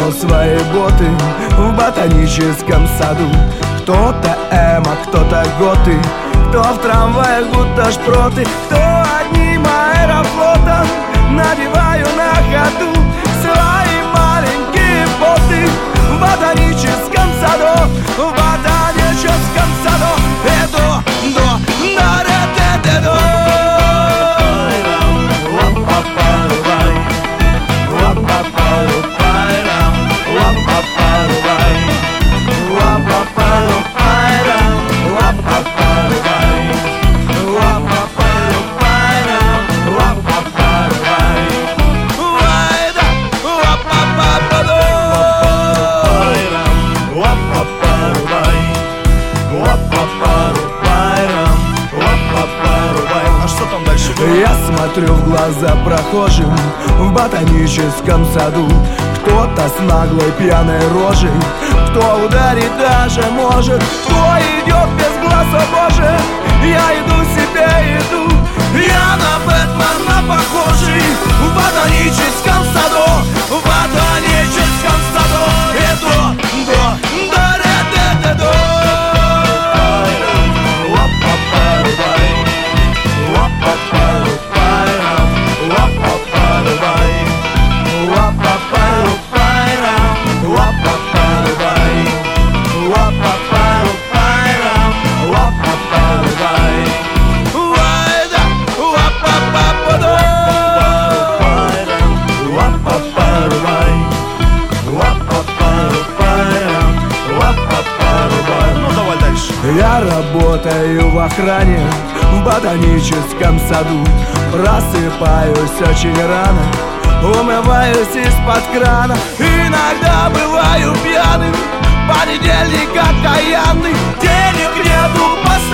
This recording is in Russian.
надел свои боты в ботаническом саду. Кто-то эмо, кто-то готы, кто в трамваях будто шпроты, кто одним аэрофлотом. Надеваю на ходу свои маленькие боты в ботаническом саду, в ботаническом саду. Эдо, до, на ре, до. Я смотрю в глаза прохожим в ботаническом саду. Кто-то с наглой пьяной рожей, кто ударить даже может, кто идет без глаз, о боже. Я иду себе, иду, я на Бэтмена похожий в ботаническом саду, в ботаническом саду. Иду, до, ре, до. Я работаю в охране в ботаническом саду. Просыпаюсь очень рано, умываюсь из-под крана. Иногда бываю пьяным, понедельник окаянный. Денег нету,